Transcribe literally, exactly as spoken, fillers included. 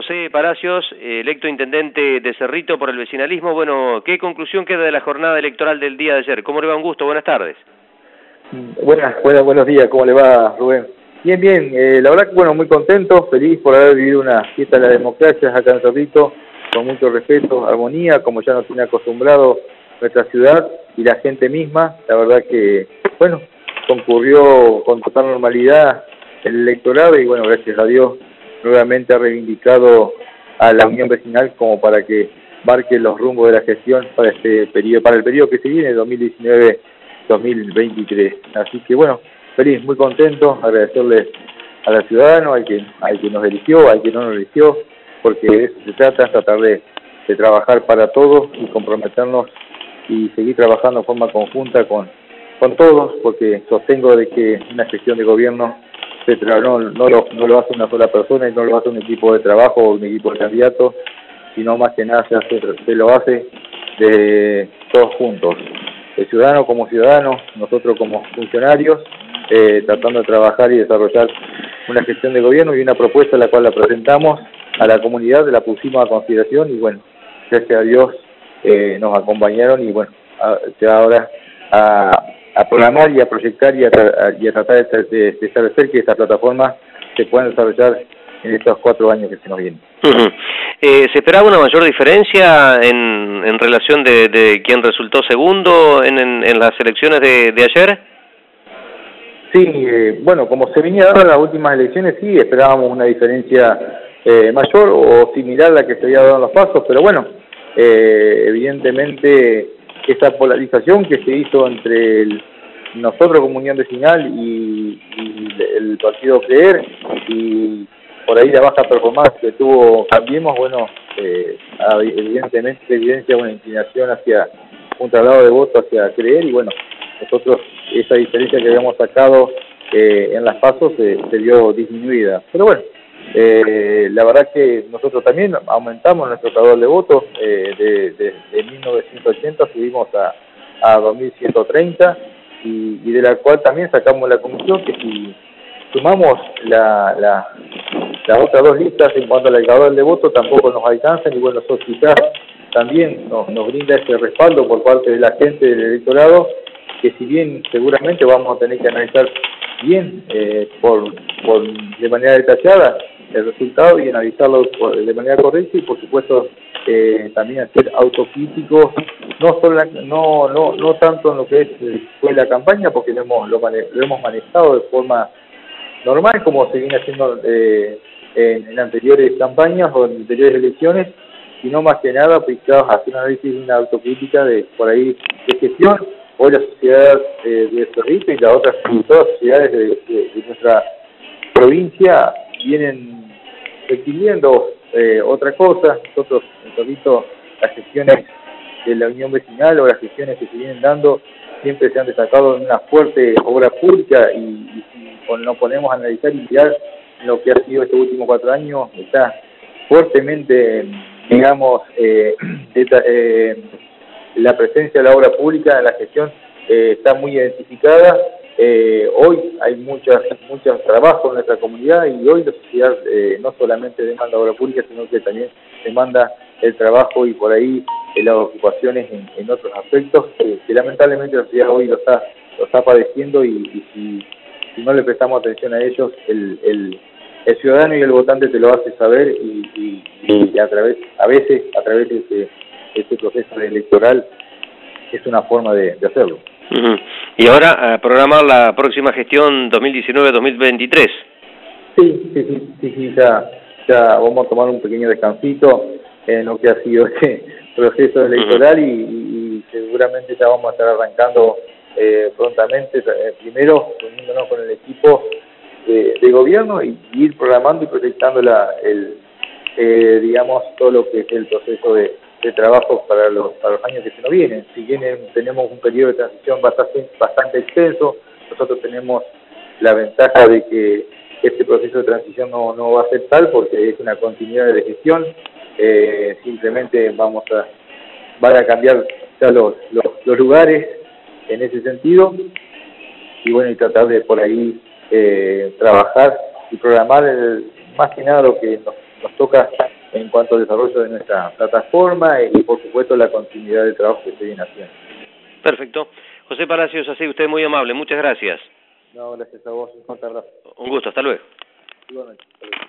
José Palacios, electo intendente de Cerrito por el vecinalismo. Bueno, ¿qué conclusión queda de la jornada electoral del día de ayer? ¿Cómo le va? Un gusto, buenas tardes. Buenas, buenas, buenos días, ¿cómo le va, Rubén? Bien, bien, eh, la verdad que bueno, muy contento, feliz por haber vivido una fiesta de la democracia acá en Cerrito, con mucho respeto, armonía, como ya nos tiene acostumbrado nuestra ciudad y la gente misma. La verdad que, bueno, concurrió con total normalidad el electorado y bueno, gracias a Dios, nuevamente ha reivindicado a la Unión Vecinal como para que marque los rumbos de la gestión para este periodo, para el periodo que se viene, dos mil diecinueve dos mil veintitrés. Así que bueno, feliz, muy contento, agradecerle a los ciudadanos, al que, al que nos eligió, al que no nos eligió, porque de eso se trata, tratar de, de trabajar para todos y comprometernos y seguir trabajando de forma conjunta con, con todos, porque sostengo de que una gestión de gobierno se tra no, no, lo, no lo hace una sola persona y no lo hace un equipo de trabajo o un equipo de candidatos, sino más que nada se, hace, se lo hace de todos juntos, el ciudadano como ciudadano, nosotros como funcionarios, eh, tratando de trabajar y desarrollar una gestión de gobierno y una propuesta la cual la presentamos a la comunidad, la pusimos a consideración y bueno, gracias a Dios eh, nos acompañaron y bueno, a, ahora a, a programar y a proyectar y a, a, y a tratar de, de, de establecer que esta plataforma se pueda desarrollar en estos cuatro años que se nos vienen. Uh-huh. eh, ¿Se esperaba una mayor diferencia en, en relación de, de quién resultó segundo en, en, en las elecciones de, de ayer? Sí, eh, bueno, como se venía dando en las últimas elecciones, sí, esperábamos una diferencia eh, mayor o similar a la que se había dado en los pasos, pero bueno, eh, evidentemente esa polarización que se hizo entre el, nosotros como Unión Vecinal y, y el partido Creer y por ahí la baja performance que tuvo Cambiemos, bueno, eh, evidentemente evidencia una inclinación hacia un traslado de voto hacia Creer y bueno, nosotros esa diferencia que habíamos sacado eh, en las pasos se, se vio disminuida. Pero bueno, eh, la verdad que nosotros también aumentamos nuestro traslado de votos, eh, de, de, de mil novecientos ochenta subimos a, a dos mil ciento treinta y, y de la cual también sacamos la conclusión que si sumamos la, la, las otras dos listas en cuanto al caudal de votos tampoco nos alcanzan y bueno, eso quizás también nos, nos brinda ese respaldo por parte de la gente del electorado, que si bien seguramente vamos a tener que analizar bien eh, por, por de manera detallada el resultado y analizarlo por, de manera correcta y por supuesto eh, también hacer autocríticos, no solo no no no tanto en lo que es fue la campaña porque lo hemos lo, mane lo hemos manejado de forma normal como se viene haciendo eh, en, en anteriores campañas o en anteriores elecciones, sino más que nada aplicados a hacer un análisis y una autocrítica de por ahí de gestión. Hoy la sociedad eh, de Cerrito y las otras todas las sociedades de, de, de nuestra provincia vienen requiriendo eh, otra cosa. Nosotros en Cerrito las gestiones de la Unión Vecinal o las gestiones que se vienen dando siempre se han destacado en una fuerte obra pública y, y si nos ponemos a analizar y mirar lo que ha sido estos últimos cuatro años, está fuertemente, digamos, eh, esta, eh, la presencia de la obra pública en la gestión eh, está muy identificada. Eh, hoy hay muchas muchos trabajos en nuestra comunidad y hoy la sociedad eh, no solamente demanda obra pública, sino que también demanda el trabajo y por ahí eh, las ocupaciones en, en otros aspectos eh, que lamentablemente la sociedad hoy lo está, lo está padeciendo y, y si, si no le prestamos atención a ellos, el, el, el ciudadano y el votante te lo hace saber y, y, y a través a veces a través de ese este proceso electoral es una forma de, de hacerlo. Uh-huh. Y ahora a programar la próxima gestión dos mil diecinueve dos mil veintitrés. Sí, sí, sí, sí, sí, ya, ya vamos a tomar un pequeño descansito en lo que ha sido este proceso electoral uh-huh. y, y, y seguramente ya vamos a estar arrancando eh, prontamente, eh, primero reuniéndonos con el equipo de, de gobierno y, y ir programando y proyectando la, el, eh, digamos, todo lo que es el proceso de de trabajo para los, para los años que se nos vienen. Si bien tenemos un periodo de transición bastante, bastante extenso, nosotros tenemos la ventaja de que este proceso de transición no, no va a ser tal porque es una continuidad de gestión, eh, simplemente vamos a, van a cambiar ya los, los, los lugares en ese sentido y bueno, y tratar de por ahí eh, trabajar y programar el, más que nada lo que nos, nos toca en cuanto al desarrollo de nuestra plataforma y, por supuesto, la continuidad del trabajo que se viene haciendo. Perfecto. José Palacios, así usted muy amable. Muchas gracias. No, gracias a vos. Un fuerte abrazo. Un gusto. Hasta luego. Igualmente. Hasta luego.